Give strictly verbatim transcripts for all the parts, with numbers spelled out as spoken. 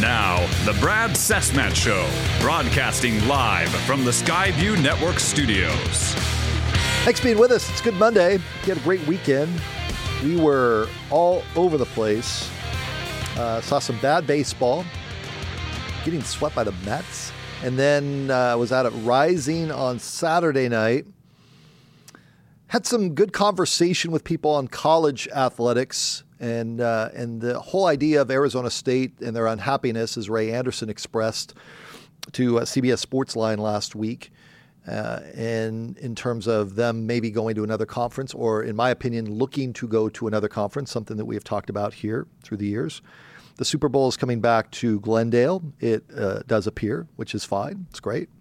Now, the Brad Cessmat Show, broadcasting live from the Skyview Network studios. Thanks for being with us. It's Good Monday. We had a great weekend. We were all over the place. Uh, saw some bad baseball, getting swept by the Mets. And then uh, was out at Rising on Saturday night. Had some good conversation with people on college athletics and uh, and the whole idea of Arizona State and their unhappiness, as Ray Anderson expressed to uh, C B S Sportsline last week, uh, and in terms of them maybe going to another conference, or in my opinion, looking to go to another conference, something that we have talked about here through the years. The Super Bowl is coming back to Glendale. It uh, does appear, which is fine. It's great.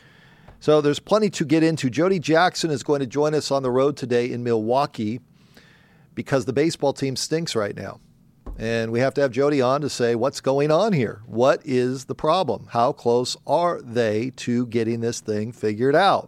So there's plenty to get into. Jody Jackson is going to join us on the road today in Milwaukee because the baseball team stinks right now. And we have to have Jody on to say what's going on here. What is the problem? How close are they to getting this thing figured out?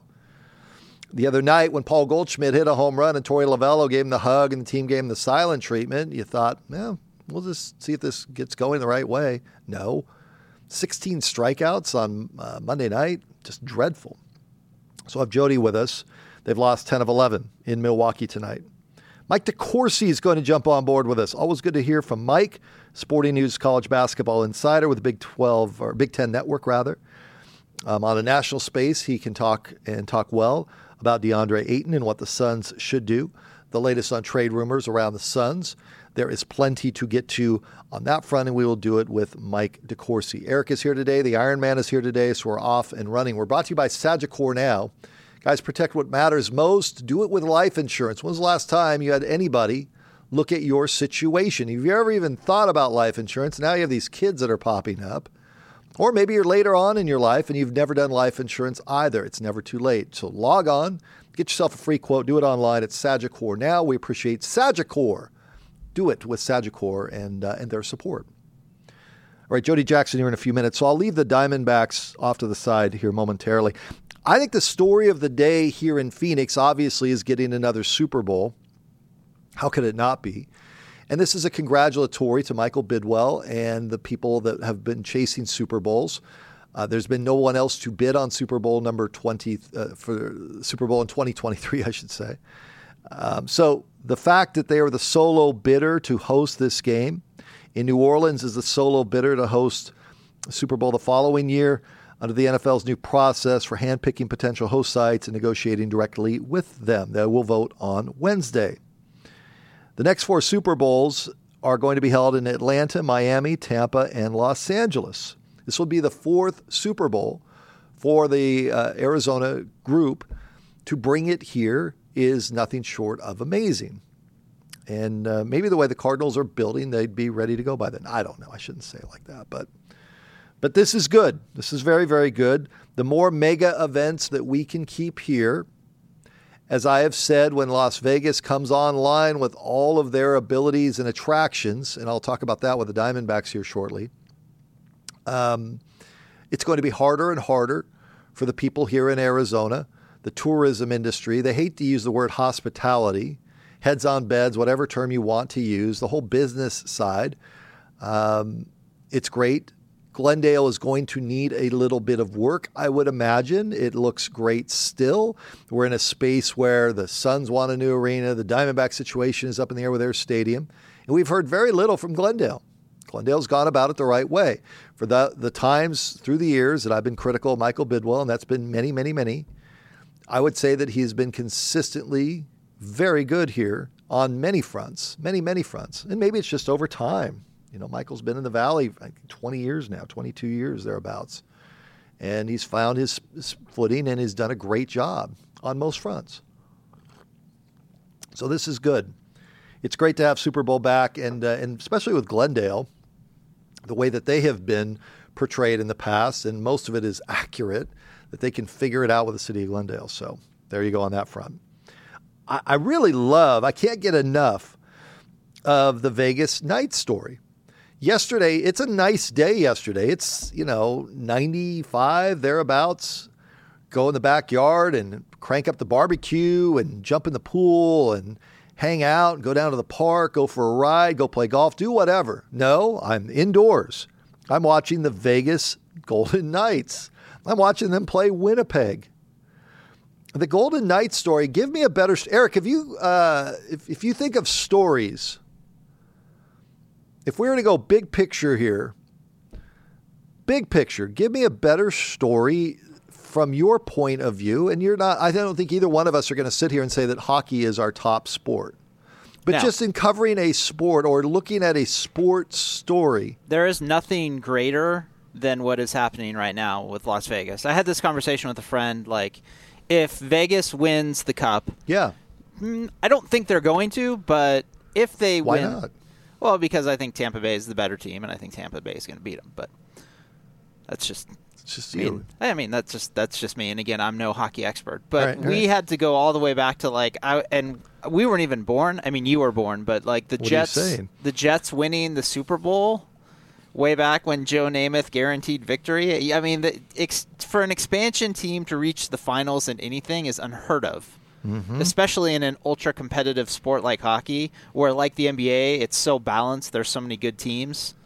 The other night when Paul Goldschmidt hit a home run and Torey Lovullo gave him the hug and the team gave him the silent treatment, you thought, well, we'll just see if this gets going the right way. No. sixteen strikeouts on uh, Monday night. Just dreadful. So I have Jody with us. They've lost ten of eleven in Milwaukee tonight. Mike DeCourcy is going to jump on board with us. Always good to hear from Mike, Sporting News College Basketball Insider with the Big twelve, or Big ten Network, rather. Um, on a national space, he can talk and talk well about DeAndre Ayton and what the Suns should do. The latest on trade rumors around the Suns. There is plenty to get to on that front, and we will do it with Mike DeCourcy. Eric is here today. The Iron Man is here today, so we're off and running. We're brought to you by Sagicor Now. Guys, protect what matters most. Do it with life insurance. When's the last time you had anybody look at your situation? Have you ever even thought about life insurance? Now you have these kids that are popping up. Or maybe you're later on in your life and you've never done life insurance either. It's never too late. So log on, get yourself a free quote, do it online at Sagicor Now. We appreciate Sagicor. Do it with Sagicor and, uh, and their support. All right, Jody Jackson here in a few minutes. So I'll leave the Diamondbacks off to the side here momentarily. I think the story of the day here in Phoenix obviously is getting another Super Bowl. How could it not be? And this is a congratulatory to Michael Bidwell and the people that have been chasing Super Bowls. Uh, there's been no one else to bid on Super Bowl number twenty, uh, for Super Bowl in twenty twenty-three, I should say. Um, so the fact that they are the solo bidder to host this game in New Orleans is the solo bidder to host Super Bowl the following year under the N F L's new process for handpicking potential host sites and negotiating directly with them. They will vote on Wednesday. The next four Super Bowls are going to be held in Atlanta, Miami, Tampa, and Los Angeles. This will be the fourth Super Bowl for the uh, Arizona group. To bring it here is nothing short of amazing. And uh, maybe the way the Cardinals are building, they'd be ready to go by then. I don't know. I shouldn't say it like that. But but this is good. This is very, very good. The more mega events that we can keep here, as I have said, when Las Vegas comes online with all of their abilities and attractions, and I'll talk about that with the Diamondbacks here shortly, um, it's going to be harder and harder for the people here in Arizona, the tourism industry. They hate to use the word hospitality, heads on beds, whatever term you want to use, the whole business side. Um, it's great. Glendale is going to need a little bit of work, I would imagine. It looks great still. We're in a space where the Suns want a new arena. The Diamondback situation is up in the air with their stadium. And we've heard very little from Glendale. Glendale's gone about it the right way. For the, the times through the years that I've been critical of Michael Bidwell, and that's been many, many, many, I would say that he has been consistently very good here on many fronts, many, many fronts. And maybe it's just over time. You know, Michael's been in the Valley I think twenty years now, twenty-two years thereabouts. And he's found his, his footing and has done a great job on most fronts. So this is good. It's great to have Super Bowl back, and uh, and especially with Glendale, the way that they have been portrayed in the past, and most of it is accurate, that they can figure it out with the city of Glendale. So there you go on that front. I, I really love, I can't get enough of the Vegas night story. Yesterday, it's a nice day yesterday. It's, you know, ninety-five, thereabouts. Go in the backyard and crank up the barbecue and jump in the pool and hang out, go down to the park, go for a ride, go play golf, do whatever. No, I'm indoors I'm watching the Vegas Golden Knights. I'm watching them play Winnipeg. The Golden Knights story, give me a better... Eric, if you, uh, if, if you think of stories, if we were to go big picture here, big picture, give me a better story from your point of view. And you're not... I don't think either one of us are going to sit here and say that hockey is our top sport. But no. Just in covering a sport or looking at a sports story... There is nothing greater than what is happening right now with Las Vegas. I had this conversation with a friend, like... If Vegas wins the Cup, yeah, I don't think they're going to, but if they Why win, not? Well, because I think Tampa Bay is the better team, and I think Tampa Bay is going to beat them. But that's just, it's just I mean, you. I mean, that's just that's just me. And again, I'm no hockey expert, but right, we right. had to go all the way back to like, I and we weren't even born. I mean, you were born, but like the what Jets, are you saying? the Jets winning the Super Bowl. Way back when Joe Namath guaranteed victory. I mean, the, ex, for an expansion team to reach the finals in anything is unheard of, mm-hmm. especially in an ultra-competitive sport like hockey, where, like the N B A, it's so balanced. There's so many good teams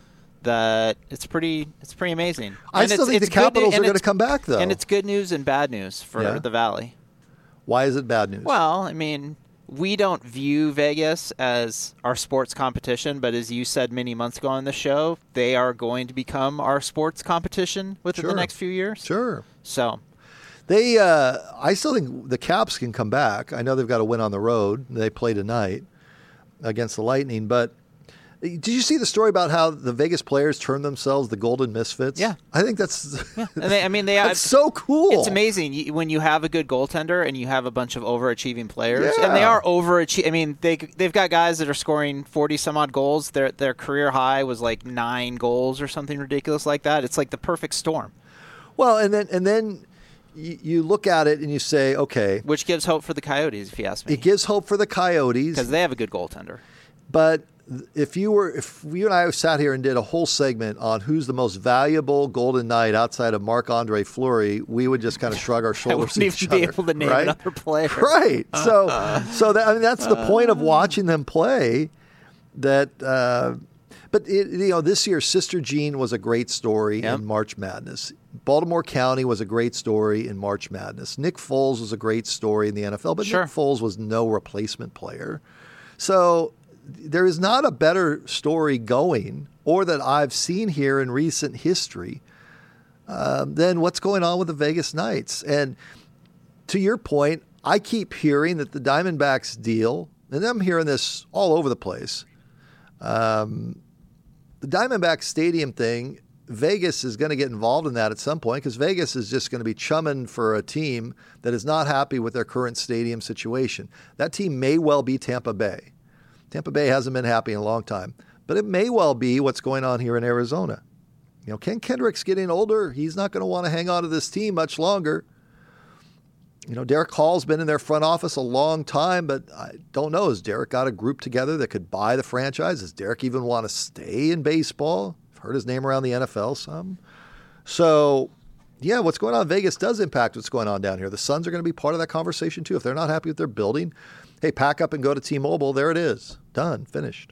that it's pretty it's pretty amazing. I and still it's, think it's the Capitals good, are going to come back, though. And it's good news and bad news for yeah. the Valley. Why is it bad news? Well, I mean... We don't view Vegas as our sports competition, but as you said many months ago on the show, they are going to become our sports competition within sure. the next few years. Sure. So, they, uh, I still think the Caps can come back. I know they've got to win on the road. They play tonight against the Lightning, but did you see the story about how the Vegas players turned themselves the Golden Misfits? Yeah. I think that's yeah. and they, I mean, they that's have, so cool. It's amazing when you have a good goaltender and you have a bunch of overachieving players. Yeah. And they are overachieving. I mean, they, they've got guys that are scoring forty-some-odd goals. Their, their career high was like nine goals or something ridiculous like that. It's like the perfect storm. Well, and then and then you, you look at it and you say, okay. Which gives hope for the Coyotes, if you ask me. It gives hope for the Coyotes. Because they have a good goaltender. But... If you were, if you and I sat here and did a whole segment on who's the most valuable Golden Knight outside of Marc-Andre Fleury, we would just kind of shrug our shoulders. I wouldn't even be able to name right? another player. Right. So, so that, I mean, that's the point of watching them play. That, uh, but it, you know, this year, Sister Jean was a great story yep. in March Madness. Baltimore County was a great story in March Madness. Nick Foles was a great story in the N F L, but sure. Nick Foles was no replacement player. So. There is not a better story going, or that I've seen here in recent history, um, than what's going on with the Vegas Knights. And to your point, I keep hearing that the Diamondbacks deal, and I'm hearing this all over the place, um, the Diamondbacks stadium thing, Vegas is going to get involved in that at some point because Vegas is just going to be chumming for a team that is not happy with their current stadium situation. That team may well be Tampa Bay. Tampa Bay hasn't been happy in a long time, but it may well be what's going on here in Arizona. You know, Ken Kendrick's getting older. He's not going to want to hang on to this team much longer. You know, Derek Hall's been in their front office a long time, but I don't know. Has Derek got a group together that could buy the franchise? Does Derek even want to stay in baseball? I've heard his name around the N F L some. So, yeah, what's going on in Vegas does impact what's going on down here. The Suns are going to be part of that conversation, too. If they're not happy with their building, hey, pack up and go to T-Mobile. There it is. Done. Finished.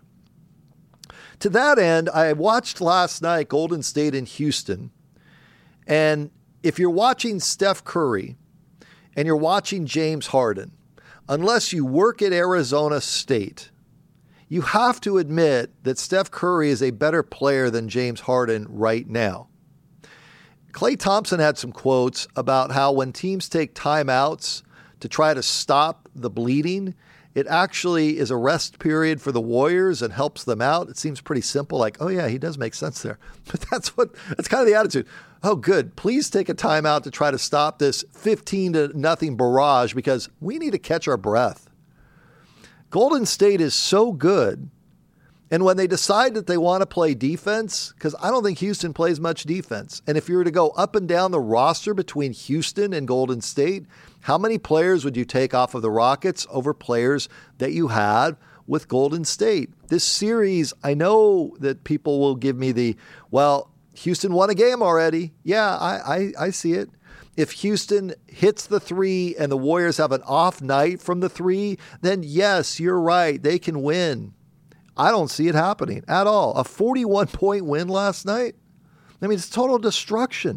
To that end, I watched last night Golden State in Houston. And if you're watching Steph Curry and you're watching James Harden, unless you work at Arizona State, you have to admit that Steph Curry is a better player than James Harden right now. Klay Thompson had some quotes about how when teams take timeouts to try to stop the bleeding, it actually is a rest period for the Warriors and helps them out. It seems pretty simple, like, oh yeah, he does make sense there. But that's what that's kind of the attitude. Oh, good. Please take a timeout to try to stop this fifteen to nothing barrage because we need to catch our breath. Golden State is so good. And when they decide that they want to play defense, because I don't think Houston plays much defense. And if you were to go up and down the roster between Houston and Golden State, how many players would you take off of the Rockets over players that you had with Golden State? This series, I know that people will give me the, well, Houston won a game already. Yeah, I, I, I see it. If Houston hits the three and the Warriors have an off night from the three, then yes, you're right. They can win. I don't see it happening at all. A forty-one point win last night? I mean, it's total destruction.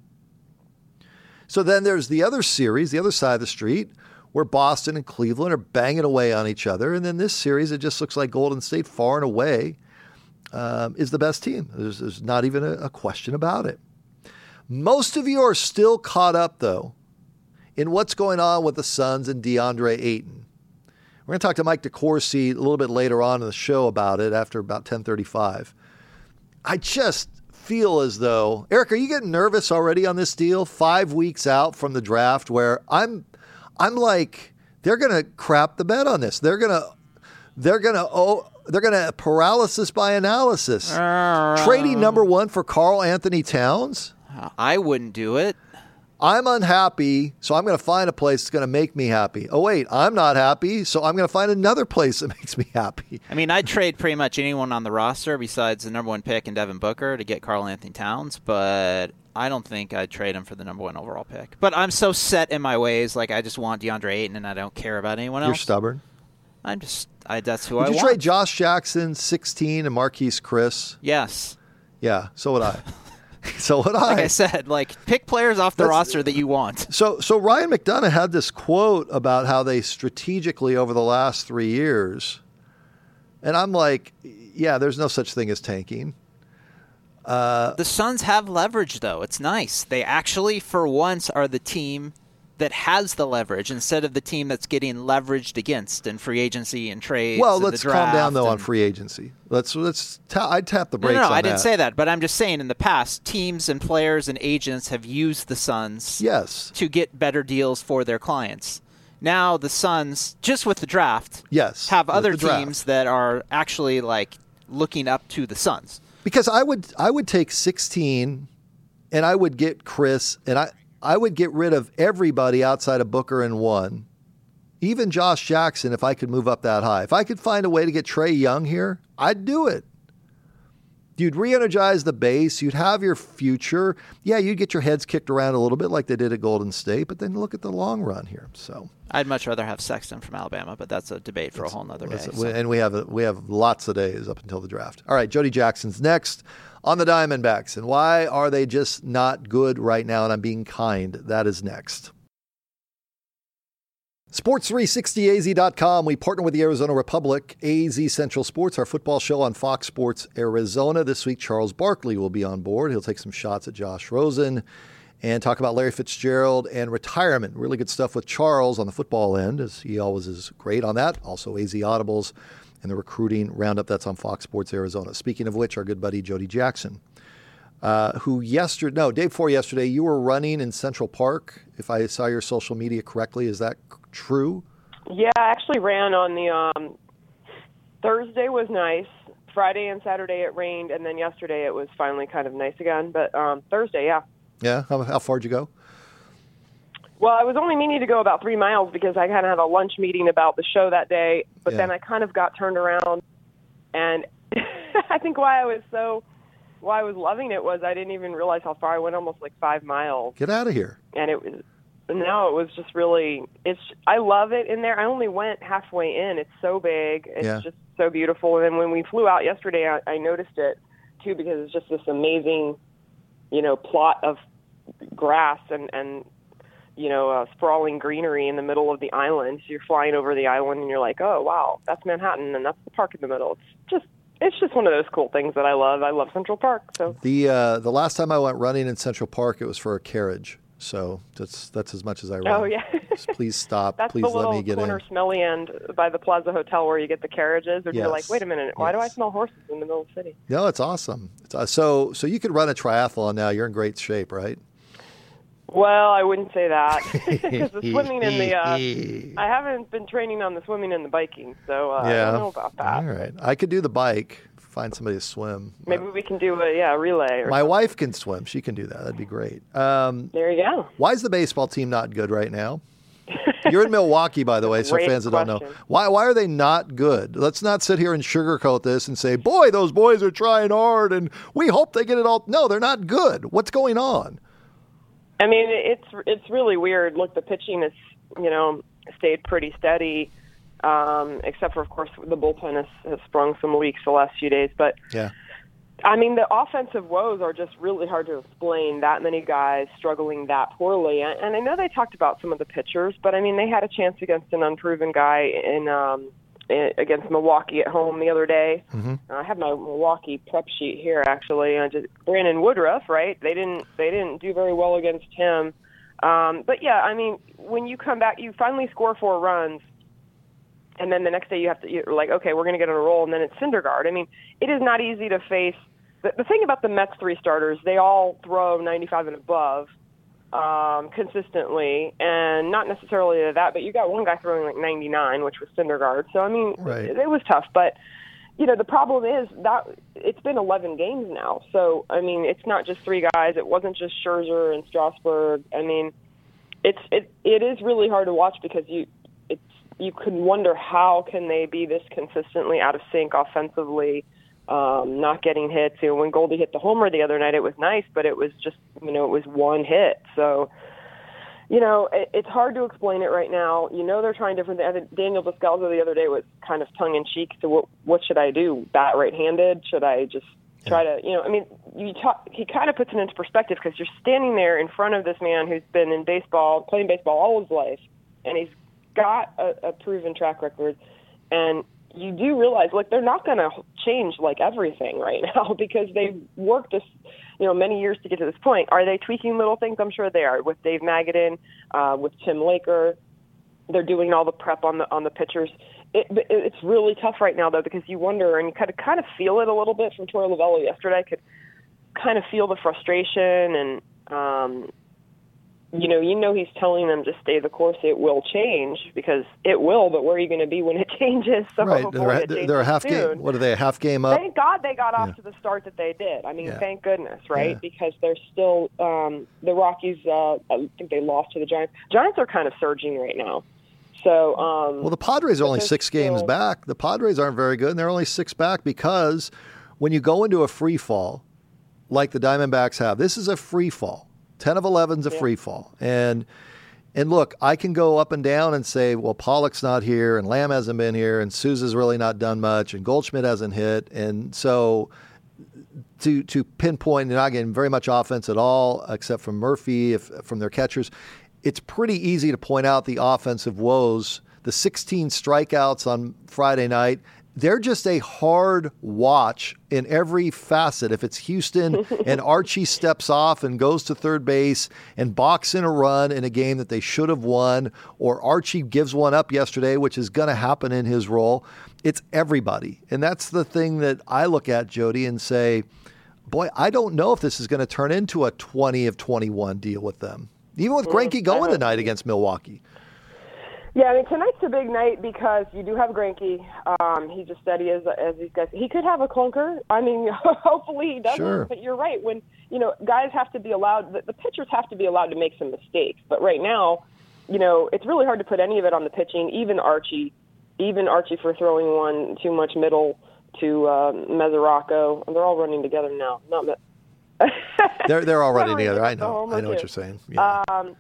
So then there's the other series, the other side of the street, where Boston and Cleveland are banging away on each other. And then this series, it just looks like Golden State far and away um, is the best team. There's, there's not even a, a question about it. Most of you are still caught up, though, in what's going on with the Suns and DeAndre Ayton. We're going to talk to Mike DeCourcy a little bit later on in the show about it after about ten thirty-five. I just feel as though, Eric, are you getting nervous already on this deal? Five weeks out from the draft, where I'm, I'm like, they're going to crap the bed on this. They're going to, they're going to, oh, they're going to paralysis by analysis. Uh, Trading number one for Karl Anthony Towns. I wouldn't do it. I'm unhappy, so I'm going to find a place that's going to make me happy. Oh, wait, I'm not happy, so I'm going to find another place that makes me happy. I mean, I'd trade pretty much anyone on the roster besides the number one pick and Devin Booker to get Karl Anthony Towns, but I don't think I'd trade him for the number one overall pick. But I'm so set in my ways, like I just want DeAndre Ayton and I don't care about anyone else. You're stubborn. I'm just, I, that's who would I want. Would you trade Josh Jackson, sixteen, and Marquise Chris? Yes. Yeah, so would I. So would I. Like I said, like pick players off the That's, roster that you want. So so Ryan McDonough had this quote about how they strategically over the last three years, and I'm like, yeah, there's no such thing as tanking. Uh, the Suns have leverage, though. It's nice. They actually, for once, are the team that has the leverage instead of the team that's getting leveraged against in free agency and trades. Well, and let's the draft calm down though and... on free agency. Let's let's ta- I'd tap the brakes. No, no, no on I didn't that. say that, but I'm just saying in the past, teams and players and agents have used the Suns yes. to get better deals for their clients. Now the Suns, just with the draft, yes, have other draft. teams that are actually like looking up to the Suns. Because I would I would take sixteen, and I would get Chris, and I. I would get rid of everybody outside of Booker and one, even Josh Jackson, if I could move up that high. If I could find a way to get Trae Young here, I'd do it. You'd re-energize the base. You'd have your future. Yeah, you'd get your heads kicked around a little bit like they did at Golden State, but then look at the long run here. So I'd much rather have Sexton from Alabama, but that's a debate for a whole nother day. So. And we have a, we have lots of days up until the draft. All right, Jody Jackson's next. On the Diamondbacks, and why are they just not good right now? And I'm being kind. That is next. Sports three sixty A Z dot com. We partner with the Arizona Republic. A Z Central Sports, our football show on Fox Sports Arizona. This week, Charles Barkley will be on board. He'll take some shots at Josh Rosen and talk about Larry Fitzgerald and retirement. Really good stuff with Charles on the football end, as he always is great on that. Also, A Z Audibles and the recruiting roundup. That's on Fox Sports Arizona. Speaking of which, our good buddy Jody Jackson, uh, who yesterday, no, day before yesterday, you were running in Central Park. If I saw your social media correctly, is that true? Yeah, I actually ran on the um, Thursday was nice. Friday and Saturday it rained, and then yesterday it was finally kind of nice again. But um, Thursday, yeah. Yeah, how, how far did you go? Well, I was only meaning to go about three miles because I kind of had a lunch meeting about the show that day, but yeah. then I kind of got turned around, and I think why I was so, why I was loving it was I didn't even realize how far I went, almost like five miles. Get out of here. And it was, no, it was just really, it's, I love it in there. I only went halfway in. It's so big. It's yeah. just so beautiful. And then when we flew out yesterday, I, I noticed it too, because it's just this amazing, you know, plot of grass and, and, you know, uh, sprawling greenery in the middle of the island. So you're flying over the island and you're like, oh, wow, that's Manhattan and that's the park in the middle. It's just it's just one of those cool things that I love. I love Central Park. So the uh, the last time I went running in Central Park, it was for a carriage. So that's that's as much as I run. Oh, yeah. Just please stop. That's please the let little me get corner in. smelly end by the Plaza Hotel where you get the carriages. And yes. you're like, wait a minute, why yes. do I smell horses in the middle of the city? No, it's awesome. It's, uh, so so you could run a triathlon now. You're in great shape, right? Well, I wouldn't say that because the swimming and the uh, I haven't been training on the swimming and the biking, so uh, yeah. I don't know about that. All right, I could do the bike. Find somebody to swim. Maybe we can do a yeah relay. Or My something. wife can swim. She can do that. That'd be great. Um, there you go. Why is the baseball team not good right now? You're in Milwaukee, by the way, so Great fans that don't know. question. Why why are they not good? Let's not sit here and sugarcoat this and say, boy, those boys are trying hard and we hope they get it all. No, they're not good. What's going on? I mean, it's it's really weird. Look, the pitching has, you know, stayed pretty steady, um, except for, of course, the bullpen has, has sprung some leaks the last few days. But yeah, I mean, the offensive woes are just really hard to explain. That many guys struggling that poorly. And I know they talked about some of the pitchers, but, I mean, they had a chance against an unproven guy in um, against Milwaukee at home the other day. Mm-hmm. I have my Milwaukee prep sheet here, actually. I just, Brandon Woodruff, right? They didn't they didn't do very well against him. Um, but, yeah, I mean, when you come back, you finally score four runs, and then the next day you have to, you're like, okay, we're going to get on a roll, and then it's Syndergaard. I mean, it is not easy to face. The, the thing about the Mets three starters, they all throw ninety-five and above um, consistently, and not necessarily that, but you got one guy throwing like ninety-nine, which was Syndergaard. So, I mean, right. it, it was tough. But, you know, the problem is that it's been eleven games now. So, I mean, it's not just three guys. It wasn't just Scherzer and Strasburg. I mean, it's it it is really hard to watch because you it's you could wonder how can they be this consistently out of sync offensively, um, not getting hits. You know, when Goldie hit the homer the other night, it was nice, but it was just, you know, it was one hit. So, you know, it, it's hard to explain it right now. You know, they're trying different things. Daniel Descalzo the other day was kind of tongue-in-cheek. So what, what should I do? Bat right-handed? Should I just try to, you know, I mean, you talk, he kind of puts it into perspective because you're standing there in front of this man who's been in baseball, playing baseball all his life, and he's got a, a proven track record. And you do realize, like, they're not going to change, like, everything right now because they've worked this, you know, many years to get to this point. Are they tweaking little things? I'm sure they are. With Dave Magadan, uh, with Tim Laker, they're doing all the prep on the on the pitchers. It, it's really tough right now, though, because you wonder, and you kind of kind of feel it a little bit from Torey Lovullo yesterday. I could kind of feel the frustration, and um, you know, you know, he's telling them just stay the course. It will change because it will, but where are you going to be when it changes? So right, they're, it a, they're a half soon. game. What are they? A half game up? Thank God they got off yeah. to the start that they did. I mean, yeah. thank goodness, right? Yeah. Because they're still um, the Rockies. Uh, I think they lost to the Giants. Giants are kind of surging right now. So, um, well, the Padres are only six still, games back. The Padres aren't very good, and they're only six back because when you go into a free fall, like the Diamondbacks have, this is a free fall. ten of eleven is a yeah. free fall. And and look, I can go up and down and say, well, Pollock's not here, and Lamb hasn't been here, and Souza's really not done much, and Goldschmidt hasn't hit. And so to to pinpoint, they're not getting very much offense at all, except from Murphy, if from their catchers. It's pretty easy to point out the offensive woes. The sixteen strikeouts on Friday night, they're just a hard watch in every facet. If it's Houston and Archie steps off and goes to third base and box in a run in a game that they should have won, or Archie gives one up yesterday, which is going to happen in his role, it's everybody. And that's the thing that I look at, Jody, and say, boy, I don't know if this is going to turn into a twenty of twenty-one deal with them. Even with Greinke going tonight against Milwaukee. Yeah, I mean, tonight's a big night because you do have Greinke. Um, he just steady as as these guys. He could have a clunker. I mean, hopefully he doesn't. Sure. But you're right. When, you know, guys have to be allowed, the, the pitchers have to be allowed to make some mistakes. But right now, you know, it's really hard to put any of it on the pitching, even Archie, even Archie for throwing one too much middle to uh, Mesoraco. They're all running together now. Not Me- they're they're all running together. I know. I know what you're saying. Yeah. Um,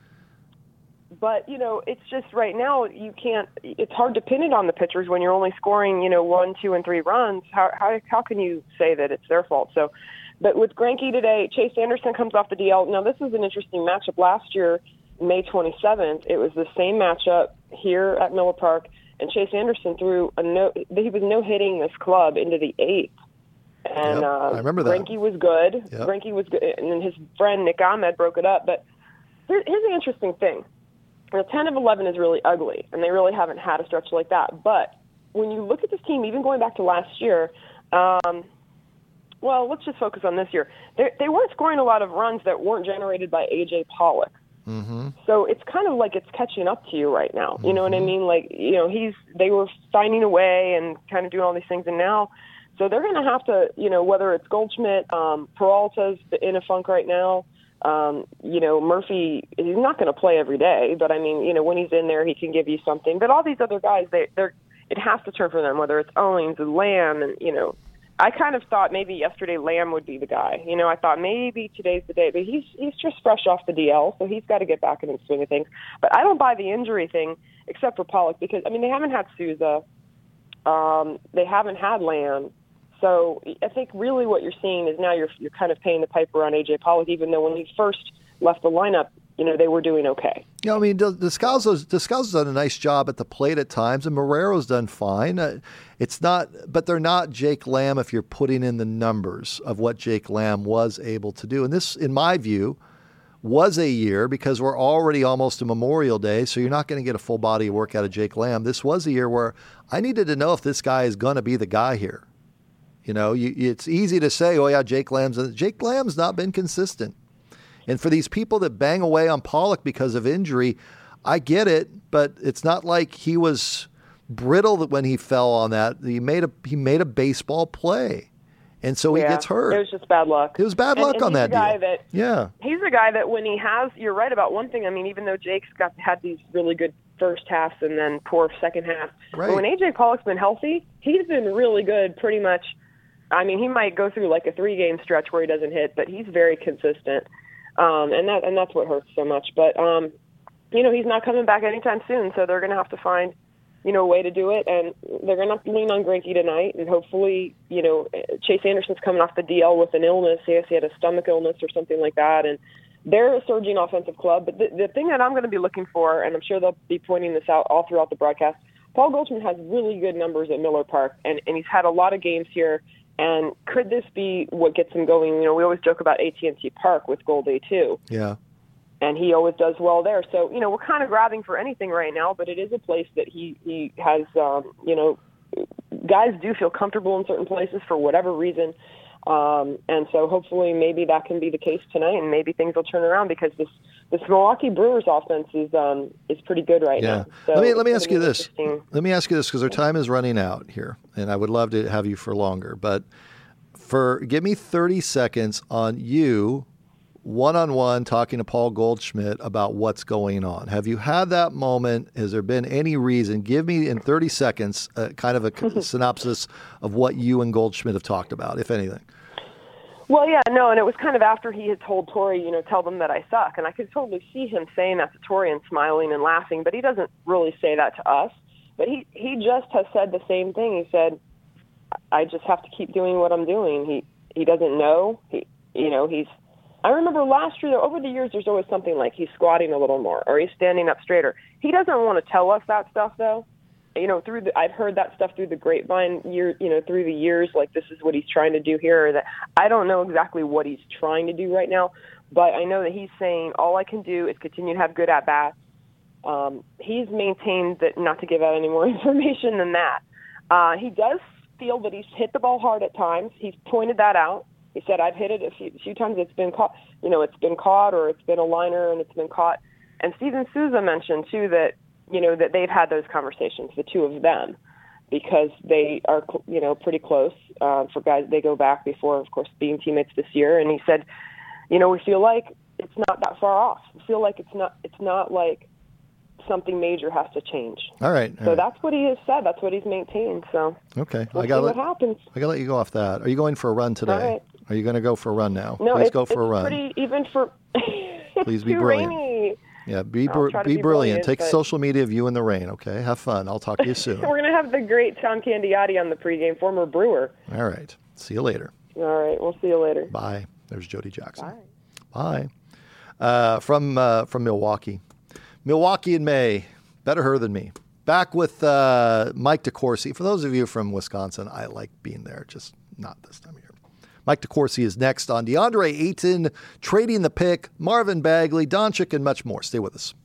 but you know, it's just right now you can't. It's hard to pin it on the pitchers when you're only scoring, you know, one, two, and three runs. How how how can you say that it's their fault? So, but with Greinke today, Chase Anderson comes off the D L. Now this is an interesting matchup. Last year, May twenty-seventh, it was the same matchup here at Miller Park, and Chase Anderson threw a no. He was no hitting this club into the eighth. And yep, uh, I remember that. Greinke was good. Yep. Greinke was good, and then his friend Nick Ahmed broke it up. But here, here's the interesting thing: you know, ten of eleven is really ugly, and they really haven't had a stretch like that. But when you look at this team, even going back to last year, um, well, let's just focus on this year. They, they weren't scoring a lot of runs that weren't generated by A J Pollock. Mm-hmm. So it's kind of like it's catching up to you right now. You know mm-hmm. what I mean? Like, you know, he's they were finding a way and kind of doing all these things, and now. So they're going to have to, you know, whether it's Goldschmidt, um, Peralta's in a funk right now. Um, you know, Murphy, he's not going to play every day, but I mean, you know, when he's in there, he can give you something. But all these other guys, they, they're, it has to turn for them, whether it's Owings and Lamb. And, you know, I kind of thought maybe yesterday Lamb would be the guy. You know, I thought maybe today's the day, but he's, he's just fresh off the D L, so he's got to get back in the swing of things. But I don't buy the injury thing, except for Pollock, because, I mean, they haven't had Souza. Um, they haven't had Lamb. So I think really what you're seeing is now you're you're kind of paying the piper on A J Pollock, even though when he first left the lineup, you know, they were doing okay. Yeah, I mean, Descalzo's, Descalzo's done a nice job at the plate at times, and Marrero's done fine. Uh, it's not, but they're not Jake Lamb if you're putting in the numbers of what Jake Lamb was able to do. And this, in my view, was a year, because we're already almost to Memorial Day, so you're not going to get a full body of work out of Jake Lamb. This was a year where I needed to know if this guy is going to be the guy here. You know, you, it's easy to say, oh, yeah, Jake Lamb's, Jake Lamb's not been consistent. And for these people that bang away on Pollock because of injury, I get it, but it's not like he was brittle when he fell on that. He made a he made a baseball play, and so yeah, he gets hurt. It was just bad luck. It was bad luck and, and on that guy deal. That, yeah, he's a guy that when he has, you're right about one thing. I mean, even though Jake's got had these really good first halves and then poor second half, right. But when A J Pollock's been healthy, he's been really good pretty much. I mean, he might go through like a three-game stretch where he doesn't hit, but he's very consistent. Um, and that and that's what hurts so much. But, um, you know, he's not coming back anytime soon, so they're going to have to find, you know, a way to do it. And they're going to have to lean on Greinke tonight. And hopefully, you know, Chase Anderson's coming off the D L with an illness. He had a stomach illness or something like that. And they're a surging offensive club. But the, the thing that I'm going to be looking for, and I'm sure they'll be pointing this out all throughout the broadcast, Paul Goldschmidt has really good numbers at Miller Park, and, and he's had a lot of games here. And could this be what gets him going? You know, we always joke about A T and T Park with Gold A too. Yeah. And he always does well there. So, you know, we're kind of grabbing for anything right now, but it is a place that he, he has, um, you know, guys do feel comfortable in certain places for whatever reason. Um, and so hopefully maybe that can be the case tonight, and maybe things will turn around, because this, this Milwaukee Brewers offense is um, is pretty good right yeah. now. So let me let me ask you this. Let me ask you this, because our time is running out here, and I would love to have you for longer. But for give me thirty seconds on you, one-on-one, talking to Paul Goldschmidt about what's going on. Have you had that moment? Has there been any reason? Give me in thirty seconds uh, kind of a synopsis of what you and Goldschmidt have talked about, if anything. Well, yeah, no, and it was kind of after he had told Torey, you know, tell them that I suck. And I could totally see him saying that to Torey and smiling and laughing, but he doesn't really say that to us. But he, he just has said the same thing. He said, I just have to keep doing what I'm doing. He he doesn't know. He, you know, he's, I remember last year, over the years, there's always something like he's squatting a little more or he's standing up straighter. He doesn't want to tell us that stuff, though. You know, through the, I've heard that stuff through the grapevine, year, you know, through the years, like this is what he's trying to do here. Or that I don't know exactly what he's trying to do right now, but I know that he's saying all I can do is continue to have good at bats. Um, he's maintained that not to give out any more information than that. Uh, he does feel that he's hit the ball hard at times. He's pointed that out. He said, I've hit it a few, a few times. It's been caught, you know, it's been caught, or it's been a liner and it's been caught. And Steven Souza mentioned too that, you know, that they've had those conversations, the two of them, because they are, you know, pretty close. Uh, for guys, they go back before, of course, being teammates this year. And he said, you know, we feel like it's not that far off. We feel like it's not, it's not like something major has to change. All right. All so right. that's what he has said. That's what he's maintained. So okay, we'll I gotta see let, what happens. I gotta let you go off that. Are you going for a run today? All right. Are you going to go for a run now? No, Please it's, go for it's a run. Pretty, even for Please be too brilliant. Rainy. Yeah, be, I'll br- try to be, be brilliant. brilliant, Take but- social media of you in the rain, okay? Have fun. I'll talk to you soon. We're going to have the great Tom Candiotti on the pregame, former Brewer. All right. See you later. All right. We'll see you later. Bye. There's Jody Jackson. Bye. Bye. Uh, from uh, from Milwaukee. Milwaukee in May. Better her than me. Back with uh, Mike DeCourcy. For those of you from Wisconsin, I like being there, just not this time of year. Mike DeCourcy is next on DeAndre Ayton, Trading the Pick, Marvin Bagley, Doncic, and much more. Stay with us.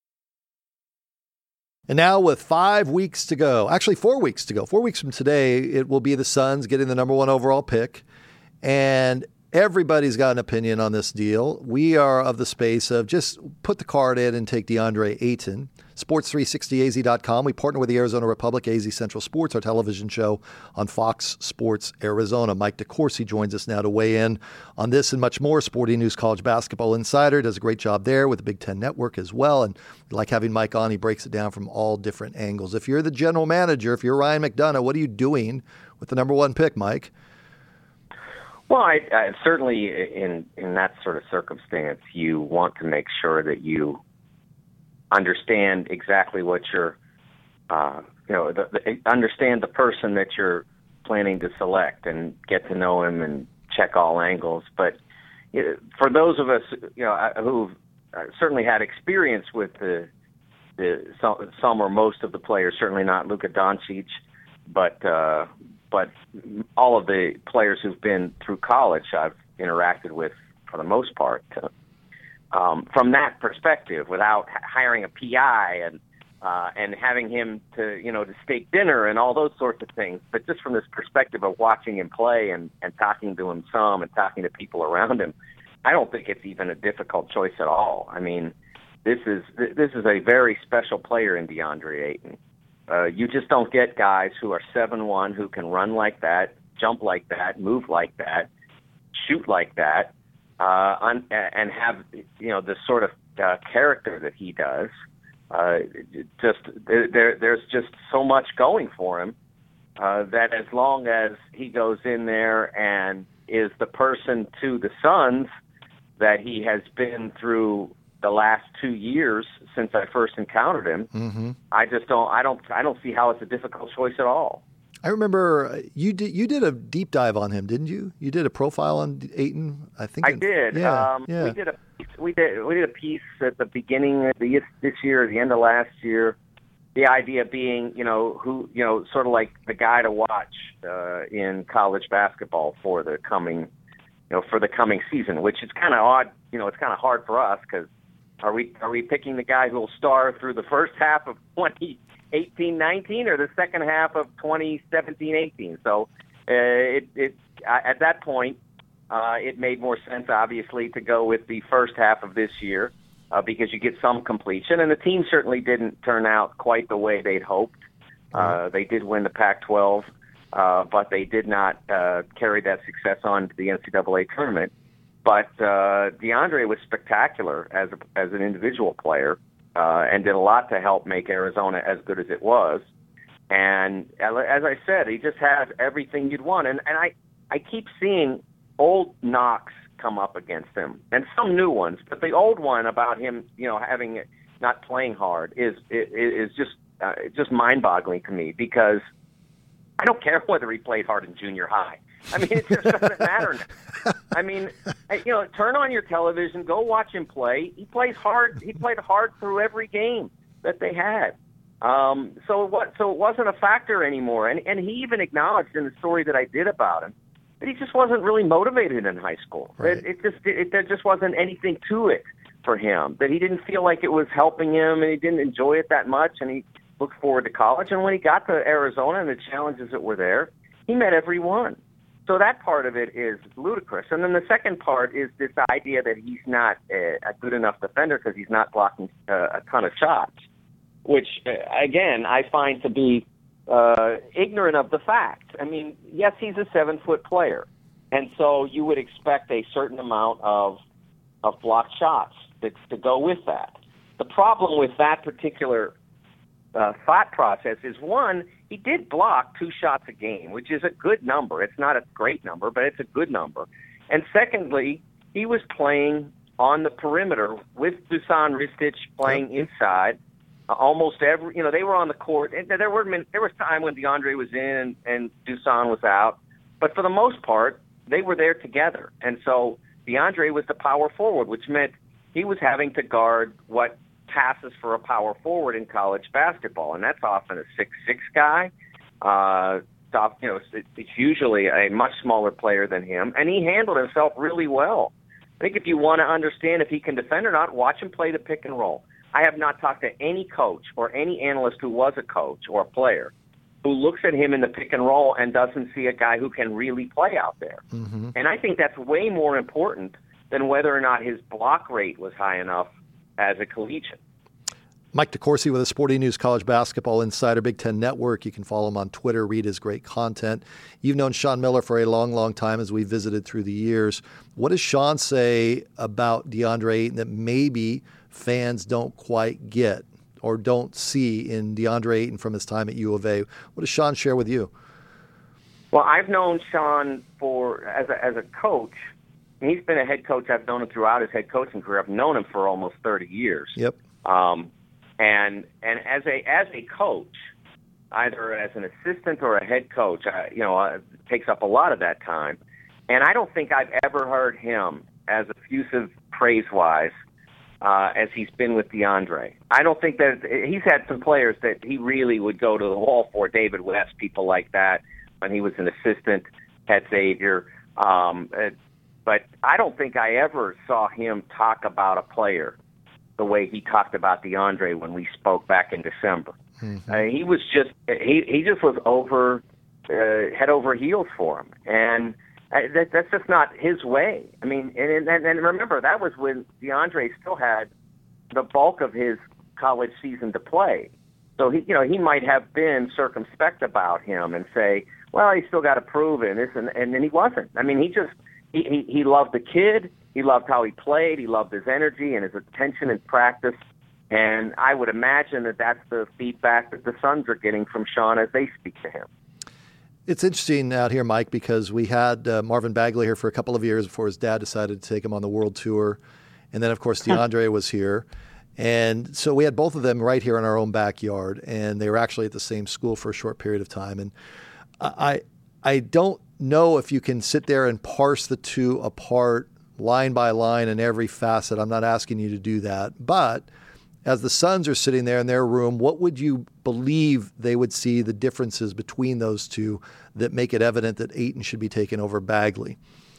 And now with five weeks to go, actually four weeks to go, four weeks from today, it will be the Suns getting the number one overall pick. And everybody's got an opinion on this deal. We are of the space of just put the card in and take DeAndre Ayton. sports three sixty A Z dot com. We partner with the Arizona Republic, A Z Central Sports, our television show on Fox Sports Arizona. Mike DeCourcy joins us now to weigh in on this and much more. Sporting News College Basketball Insider does a great job there with the Big Ten Network as well. And we like having Mike on. He breaks it down from all different angles. If you're the general manager, if you're Ryan McDonough, what are you doing with the number one pick, Mike? Well, I, I, certainly in in that sort of circumstance, you want to make sure that you understand exactly what you're, uh, you know, the, the, understand the person that you're planning to select and get to know him and check all angles. But you know, for those of us, you know, who've certainly had experience with the, the some, some or most of the players, certainly not Luka Doncic, but uh, but all of the players who've been through college, I've interacted with for the most part. Uh, um, from that perspective, without hiring a P I and Uh, and having him to, you know, to steak dinner and all those sorts of things. But just from this perspective of watching him play and, and talking to him some and talking to people around him, I don't think it's even a difficult choice at all. I mean, this is this is a very special player in DeAndre Ayton. Uh, you just don't get guys who are seven one who can run like that, jump like that, move like that, shoot like that, uh, on, and have, you know, the sort of uh, character that he does. Uh, just there, there's just so much going for him uh, that as long as he goes in there and is the person to the Suns that he has been through the last two years since I first encountered him, mm-hmm. I just don't, I don't, I don't see how it's a difficult choice at all. I remember you did you did a deep dive on him, didn't you? You did a profile on Ayton, I think. I in, did. Yeah, um, yeah. We did a we did we did a piece at the beginning of the, this year, the end of last year. The idea being, you know, who you know, sort of like the guy to watch uh, in college basketball for the coming, you know, for the coming season. Which is kind of odd. You know, it's kind of hard for us because are we are we picking the guy who will star through the first half of twenty eighteen nineteen or the second half of twenty seventeen eighteen? So uh, it, it uh, at that point, uh, it made more sense, obviously, to go with the first half of this year uh, because you get some completion. And the team certainly didn't turn out quite the way they'd hoped. Uh, they did win the Pac twelve, uh, but they did not uh, carry that success on to the N C double A tournament. But uh, DeAndre was spectacular as a, as an individual player. Uh, and did a lot to help make Arizona as good as it was. And as I said, he just has everything you'd want. And, and I, I keep seeing old knocks come up against him, and some new ones. But the old one about him, you know, having not playing hard is is just uh, just mind-boggling to me because I don't care whether he played hard in junior high. I mean, it just doesn't matter now. I mean, you know, turn on your television, go watch him play. He plays hard. He played hard through every game that they had. Um, so what? So it wasn't a factor anymore. And and he even acknowledged in the story that I did about him that he just wasn't really motivated in high school. Right. It, it just it, there just wasn't anything to it for him. That he didn't feel like it was helping him, and he didn't enjoy it that much. And he looked forward to college. And when he got to Arizona and the challenges that were there, he met every one. So that part of it is ludicrous. And then the second part is this idea that he's not a, a good enough defender because he's not blocking uh, a ton of shots, which, uh, again, I find to be uh, ignorant of the fact. I mean, yes, he's a seven-foot player, and so you would expect a certain amount of of blocked shots to, to go with that. The problem with that particular Uh, thought process is, one, he did block two shots a game, which is a good number. It's not a great number, but it's a good number. And secondly, he was playing on the perimeter with Dusan Ristic playing inside uh, almost every, you know, they were on the court. And there were there was time when DeAndre was in and, and Dusan was out. But for the most part, they were there together. And so DeAndre was the power forward, which meant he was having to guard what passes for a power forward in college basketball, and that's often a six six guy. Uh, you know, it's usually a much smaller player than him, and he handled himself really well. I think if you want to understand if he can defend or not, watch him play the pick and roll. I have not talked to any coach or any analyst who was a coach or a player who looks at him in the pick and roll and doesn't see a guy who can really play out there. Mm-hmm. And I think that's way more important than whether or not his block rate was high enough as a collegiate. Mike DeCourcy with the Sporting News College Basketball Insider, Big Ten Network. You can follow him on Twitter, read his great content. You've known Sean Miller for a long, long time as we visited through the years. What does Sean say about DeAndre Ayton that maybe fans don't quite get or don't see in DeAndre Ayton from his time at U of A? What does Sean share with you? Well, I've known Sean for as a, as a coach. He's been a head coach. I've known him throughout his head coaching career. I've known him for almost thirty years. Yep. Um, and and as a as a coach, either as an assistant or a head coach, uh, you know, uh, takes up a lot of that time. And I don't think I've ever heard him as effusive praise-wise uh, as he's been with DeAndre. I don't think that he's had some players that he really would go to the wall for, David West, people like that, when he was an assistant at Xavier. Um, but I don't think I ever saw him talk about a player the way he talked about DeAndre when we spoke back in December. Mm-hmm. Uh, he was just he he just was over uh, head over heels for him, and uh, that, that's just not his way. I mean, and, and and remember that was when DeAndre still had the bulk of his college season to play. So he you know he might have been circumspect about him and say, well, he's still got to prove it, and this and and then he wasn't. I mean, he just he, he he loved the kid. He loved how he played. He loved his energy and his attention in practice. And I would imagine that that's the feedback that the Suns are getting from Sean as they speak to him. It's interesting out here, Mike, because we had uh, Marvin Bagley here for a couple of years before his dad decided to take him on the world tour. And then, of course, DeAndre was here. And so we had both of them right here in our own backyard. And they were actually at the same school for a short period of time. And I, I don't know if you can sit there and parse the two apart line by line in every facet. I'm not asking you to do that. But as the Suns are sitting there in their room, what would you believe they would see the differences between those two that make it evident that Ayton should be taken over Bagley?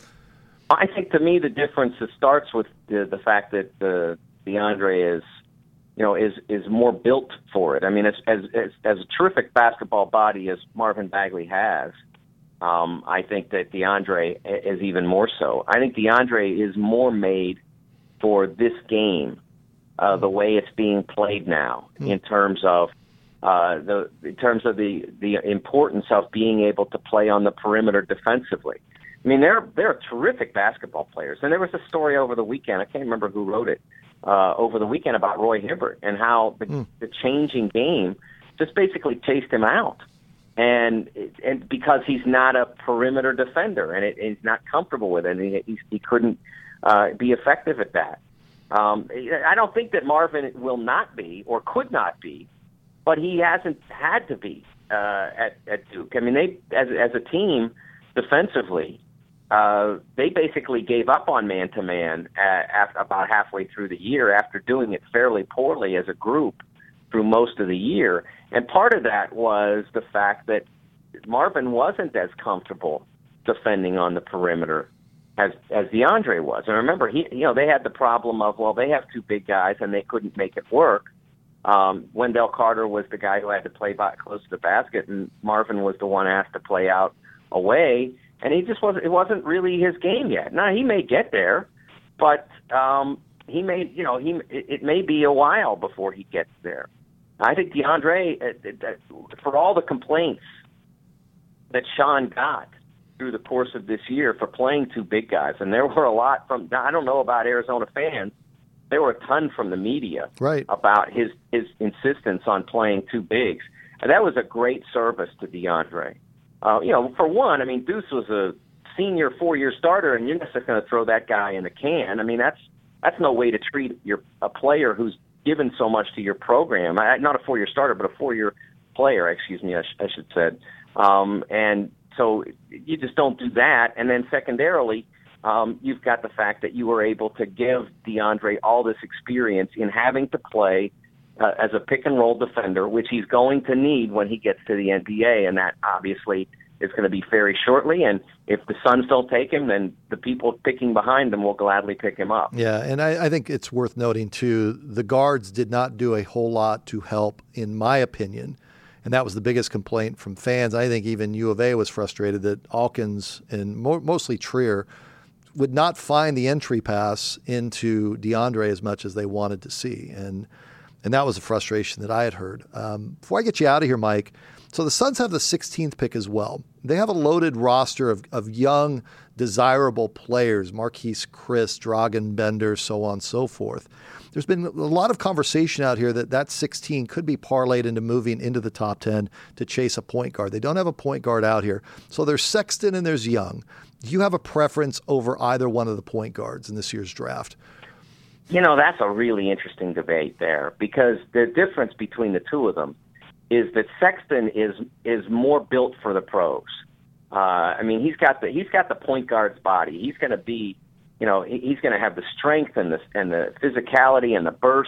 I think to me the difference starts with the, the fact that uh, DeAndre is, you know, is is more built for it. I mean, as as as, as a terrific basketball body as Marvin Bagley has, Um, I think that DeAndre is even more so. I think DeAndre is more made for this game, uh, the way it's being played now, mm. in terms of uh, the in terms of the, the importance of being able to play on the perimeter defensively. I mean, they're they're terrific basketball players, and there was a story over the weekend. I can't remember who wrote it uh, over the weekend about Roy Hibbert and how the, mm. the changing game just basically chased him out. And and because he's not a perimeter defender, and it, he's not comfortable with it, and he, he couldn't uh, be effective at that. Um, I don't think that Marvin will not be or could not be, but he hasn't had to be uh, at, at Duke. I mean, they as as a team defensively, uh, they basically gave up on man-to-man after, about halfway through the year after doing it fairly poorly as a group through most of the year. And part of that was the fact that Marvin wasn't as comfortable defending on the perimeter as as DeAndre was. And remember, he you know they had the problem of, well, they have two big guys and they couldn't make it work. Um, Wendell Carter was the guy who had to play by, close to the basket, and Marvin was the one asked to play out away. And he just wasn't. It wasn't really his game yet. Now he may get there, but um, he may you know he it, it may be a while before he gets there. I think DeAndre, for all the complaints that Sean got through the course of this year for playing two big guys, and there were a lot from, I don't know about Arizona fans, there were a ton from the media right. about his, his insistence on playing two bigs. And that was a great service to DeAndre. Uh, you know, for one, I mean, Deuce was a senior four-year starter, and you're not just going to throw that guy in the can. I mean, that's that's no way to treat your a player who's given so much to your program. I, not a four-year starter, but a four-year player, excuse me, I, sh- I should say. Um, and so you just don't do that. And then secondarily, um, you've got the fact that you were able to give DeAndre all this experience in having to play uh, as a pick-and-roll defender, which he's going to need when he gets to the N B A, and that obviously is going to be very shortly. And if the Suns don't take him, then the people picking behind him will gladly pick him up. Yeah, and I, I think it's worth noting, too, the guards did not do a whole lot to help, in my opinion, and that was the biggest complaint from fans. I think even U of A was frustrated that Alkins and mo- mostly Trier would not find the entry pass into DeAndre as much as they wanted to see, and and that was a frustration that I had heard. Um, before I get you out of here, Mike, so the Suns have the sixteenth pick as well. They have a loaded roster of, of young, desirable players, Marquise Chris, Dragan Bender, so on and so forth. There's been a lot of conversation out here that that sixteen could be parlayed into moving into the top ten to chase a point guard. They don't have a point guard out here. So there's Sexton and there's Young. Do you have a preference over either one of the point guards in this year's draft? You know, that's a really interesting debate there, because the difference between the two of them is that Sexton is is more built for the pros. Uh, I mean, he's got the he's got the point guard's body. He's going to be, you know, he, he's going to have the strength and the and the physicality and the burst.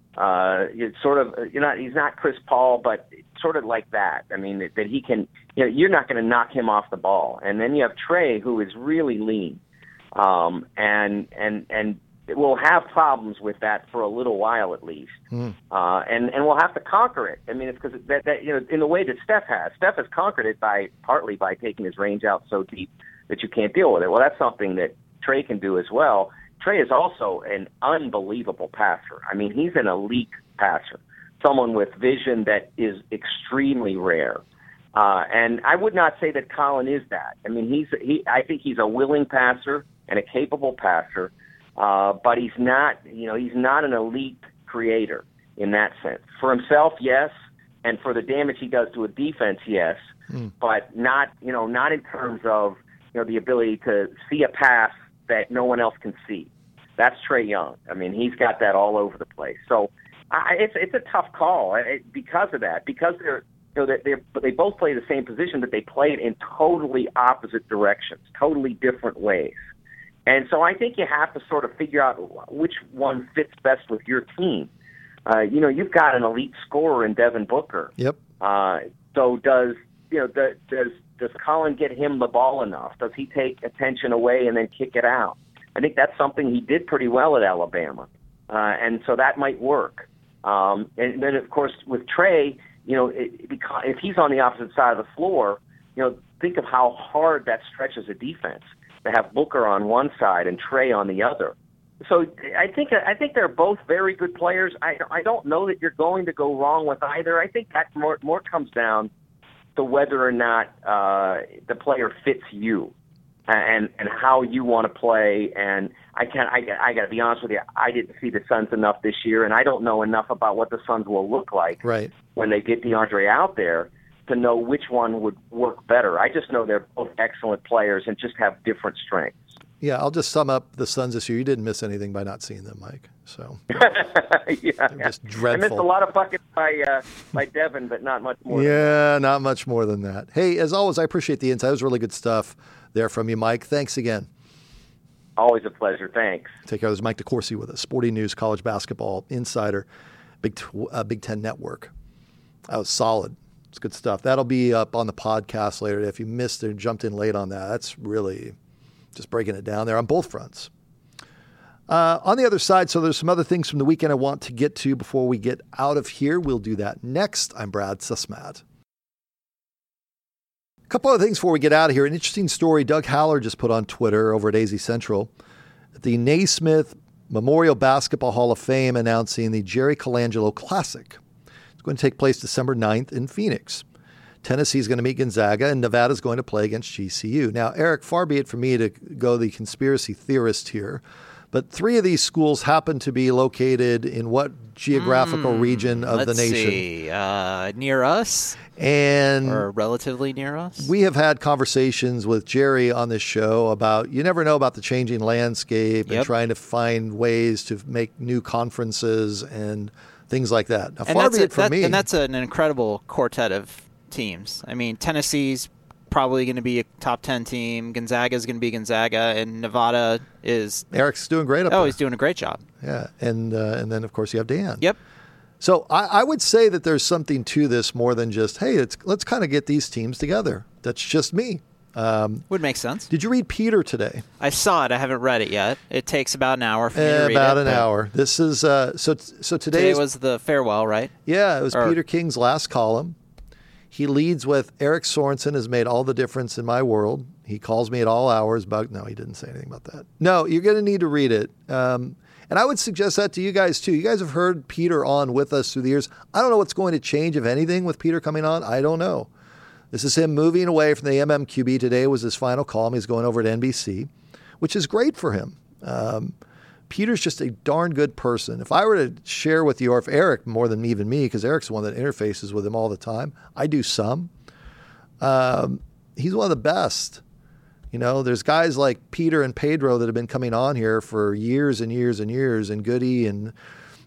Uh, it's sort of, you know, he's not Chris Paul, but sort of like that. I mean, that, that he can, you know, you're not going to knock him off the ball. And then you have Trey, who is really lean, um, and and and we'll have problems with that for a little while at least, mm. uh, and and we'll have to conquer it. I mean, it's because that, that you know, in the way that Steph has, Steph has conquered it by partly by taking his range out so deep that you can't deal with it. Well, that's something that Trey can do as well. Trey is also an unbelievable passer. I mean, he's an elite passer, someone with vision that is extremely rare. Uh, and I would not say that Colin is that. I mean, he's he. I think he's a willing passer and a capable passer, uh, but he's not. You know, he's not an elite creator in that sense. For himself, yes, and for the damage he does to a defense, yes, mm. but not. You know, not in terms of you know the ability to see a pass that no one else can see. That's Trae Young. I mean, he's got that all over the place. So I, it's it's a tough call it, because of that. Because they're you know they they they both play the same position, but they play it in totally opposite directions, totally different ways. And so I think you have to sort of figure out which one fits best with your team. Uh, you know, you've got an elite scorer in Devin Booker. Yep. Uh, so does you know does does does Colin get him the ball enough? Does he take attention away and then kick it out? I think that's something he did pretty well at Alabama, uh, and so that might work. Um, and then, of course, with Trey, you know, it, because if he's on the opposite side of the floor, you know, think of how hard that stretches a defense to have Booker on one side and Trey on the other. So I think I think they're both very good players. I I don't know that you're going to go wrong with either. I think that more more comes down to whether or not uh, the player fits you. And and how you want to play, and I can't. I I got to be honest with you. I didn't see the Suns enough this year, and I don't know enough about what the Suns will look like right. when they get DeAndre out there to know which one would work better. I just know they're both excellent players and just have different strengths. Yeah, I'll just sum up the Suns this year. You didn't miss anything by not seeing them, Mike. So yeah, they're just dreadful. I missed a lot of buckets by uh, by Devin, but not much more. Yeah, than not much more than that. Hey, as always, I appreciate the insight. It was really good stuff there from you, Mike. Thanks again. Always a pleasure. Thanks. Take care. There's Mike DeCourcy with us, Sporting News, College Basketball Insider, Big uh, Big Ten Network. That was solid. It's good stuff. That'll be up on the podcast later. If you missed it and jumped in late on that, that's really just breaking it down there on both fronts. Uh, on the other side, so there's some other things from the weekend I want to get to before we get out of here. We'll do that next. I'm Brad Sussman. A couple other things before we get out of here. An interesting story Doug Haller just put on Twitter over at A Z Central. The Naismith Memorial Basketball Hall of Fame announcing the Jerry Colangelo Classic. It's going to take place December ninth in Phoenix. Tennessee is going to meet Gonzaga, and Nevada is going to play against G C U. Now, Eric, far be it from me to go the conspiracy theorist here, but three of these schools happen to be located in what geographical mm, region of the nation? Let's see. Uh, near us? And or relatively near us? We have had conversations with Jerry on this show about you never know about the changing landscape yep. and trying to find ways to make new conferences and things like that. Now, and far be a, it from that, me. And that's an incredible quartet of teams. I mean, Tennessee's probably going to be a top ten team. Gonzaga is going to be Gonzaga, and Nevada is. Eric's doing great up oh, there. he's doing a great job. Yeah, and uh, and then of course you have Dan. Yep. So I, I would say that there's something to this more than just hey, let's let's kind of get these teams together. That's just me. Um, Would make sense. Did you read Peter today? I saw it. I haven't read it yet. It takes about an hour for me uh, to read about it. About an hour. This is uh, so. So today, today was the farewell, right? Yeah, it was or, Peter King's last column. He leads with Eric Sorensen has made all the difference in my world. He calls me at all hours. About no, he didn't say anything about that. No, you're going to need to read it. Um, and I would suggest that to you guys too. You guys have heard Peter on with us through the years. I don't know what's going to change, if anything, with Peter coming on. I don't know. This is him moving away from the M M Q B. Today was his final column. He's going over to N B C, which is great for him. Um, Peter's just a darn good person. If I were to share with you, or if Eric, more than even me, because Eric's the one that interfaces with him all the time, I do some. Um, he's one of the best. You know, there's guys like Peter and Pedro that have been coming on here for years and years and years, and Goody and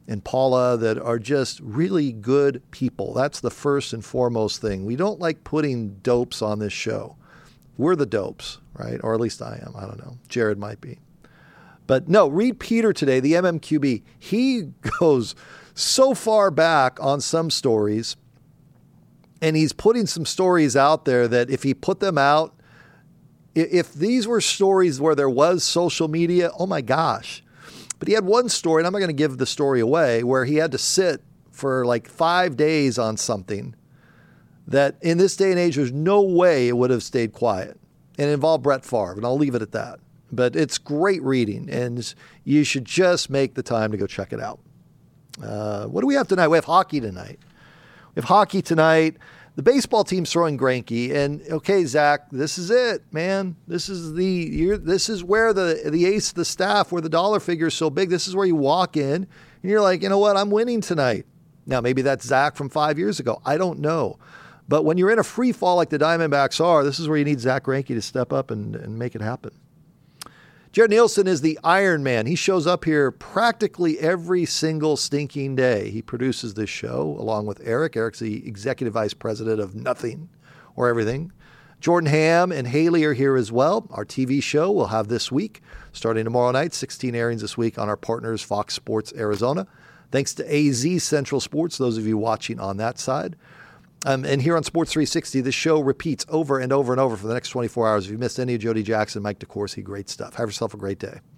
and Paula that are just really good people. That's the first and foremost thing. We don't like putting dopes on this show. We're the dopes, right? Or at least I am. I don't know. Jared might be. But no, read Peter today, the M M Q B. He goes so far back on some stories, and he's putting some stories out there that if he put them out, if these were stories where there was social media, oh my gosh. But he had one story, and I'm not going to give the story away, where he had to sit for like five days on something that in this day and age, there's no way it would have stayed quiet. And it involved Brett Favre, and I'll leave it at that. But it's great reading, and you should just make the time to go check it out. Uh, what do we have tonight? We have hockey tonight. We have hockey tonight. The baseball team's throwing Greinke, and okay, Zach, this is it, man. This is the you're, this is where the the ace of the staff, where the dollar figure is so big. This is where you walk in, and you're like, you know what? I'm winning tonight. Now, maybe that's Zach from five years ago. I don't know. But when you're in a free fall like the Diamondbacks are, this is where you need Zach Greinke to step up and, and make it happen. Jared Nielsen is the Iron Man. He shows up here practically every single stinking day. He produces this show along with Eric. Eric's the executive vice president of nothing or everything. Jordan Ham and Haley are here as well. Our T V show we'll have this week, starting tomorrow night, sixteen airings this week on our partners, Fox Sports Arizona. Thanks to A Z Central Sports, those of you watching on that side. Um, and here on Sports three sixty, the show repeats over and over and over for the next twenty-four hours. If you missed any of Jody Jackson, Mike DeCourcy, great stuff. Have yourself a great day.